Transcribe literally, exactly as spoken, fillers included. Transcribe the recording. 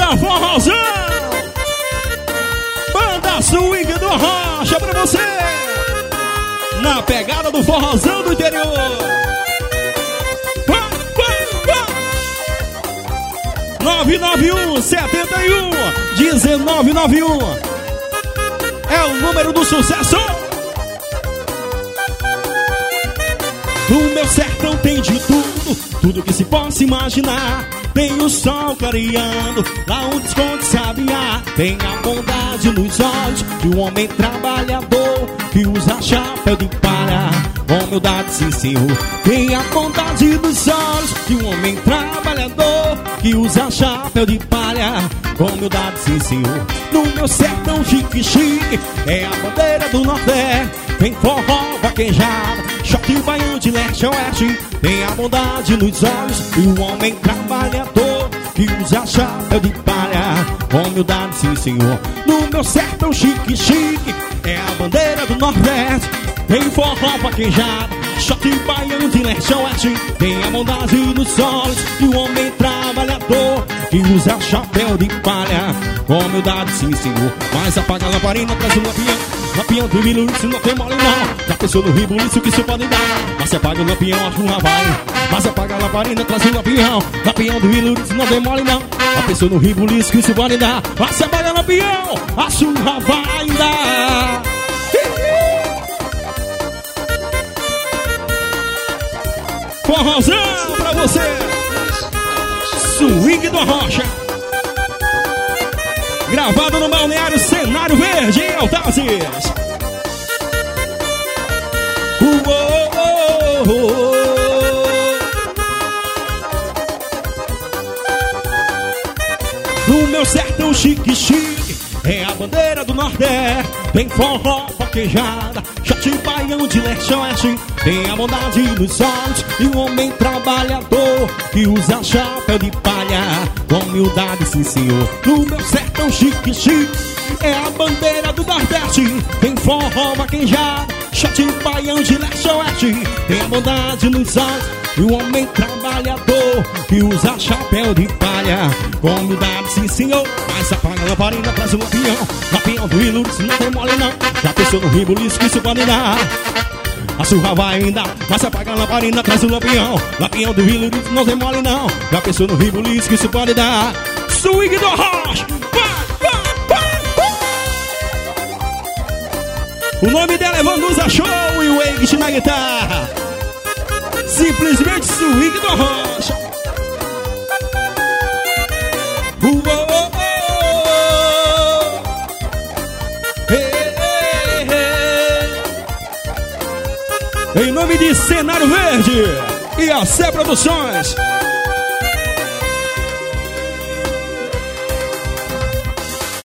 Banda Forrozão, Banda Swing do Rocha pra você, na pegada do forrozão do interior. nove nove um, sete um, um nove nove um é o número do sucesso. No meu sertão tem de tudo, tudo que se possa imaginar. Tem o sol clareando, lá onde esconde sabiá. Tem a bondade nos olhos de um homem trabalhador que usa chapéu de palha, com humildade, sim senhor. Tem a bondade nos olhos de um homem trabalhador que usa chapéu de palha, com humildade, sim senhor. No meu sertão chique chique é a bandeira do Nordeste. Tem forró, vaquejada, shot baiano de leste a oeste. Tem a bondade nos olhos e um homem trabalhador que usa chapéu de palha, com humildade, sim senhor. No meu sertão chique chique é a bandeira do Nordeste. Tem forró, vaquejada, shot baiano de leste a oeste. Tem a bondade nos olhos e um homem trabalhador que usa chapéu de palha, com humildade, sim senhor. Mas apaga a lamparina, traz um lampião. Lampião do milho, isso não tem mole não. Já pensou no ribuliço que isso pode dar? Mas se apaga o lampião, a chuva vai. Mas apaga a lamparina, traz um lampião. Lampião do milho, isso não tem mole não. Já pensou no ribuliço que isso pode dar? Mas se apaga o lampião, a chuva vai dar. Forrozão pra você, Swing do Rocha, gravado no balneário Cenário Verde em Altazes. Uou, uou, uou. No meu sertão chique chique é a bandeira do Nordeste. Tem forró, vaquejada, shot baiano de leste a oeste. Tem a bondade nos olhos e um homem trabalhador que usa chapéu de palha, com humildade, sim senhor. No meu sertão chique chique é a bandeira do Nordeste. Tem forró, vaquejada, shot baiano de leste a oeste. Tem a bondade nos olhos e um homem trabalhador que usa chapéu de palha, com humildade, sim senhor. Mas apaga a lamparina, traz um lampião. Lampião do Ilux, não tem mole não. Já pensou no ribuliço que isso pode dar? A surra vai ainda, mas apaga a lamparina, traz um lampião. Lampião do Ilux, não tem mole não. Já pensou no ribuliço que isso pode dar? Swing do Rocha, vai, vai, vai. O nome dela é Vanusa Show e o Egg na guitarra. Simplesmente Swing do Rocha. Uh, oh, oh, oh. Hey, hey, hey. Em nome de Cenário Verde e a Sé Produções,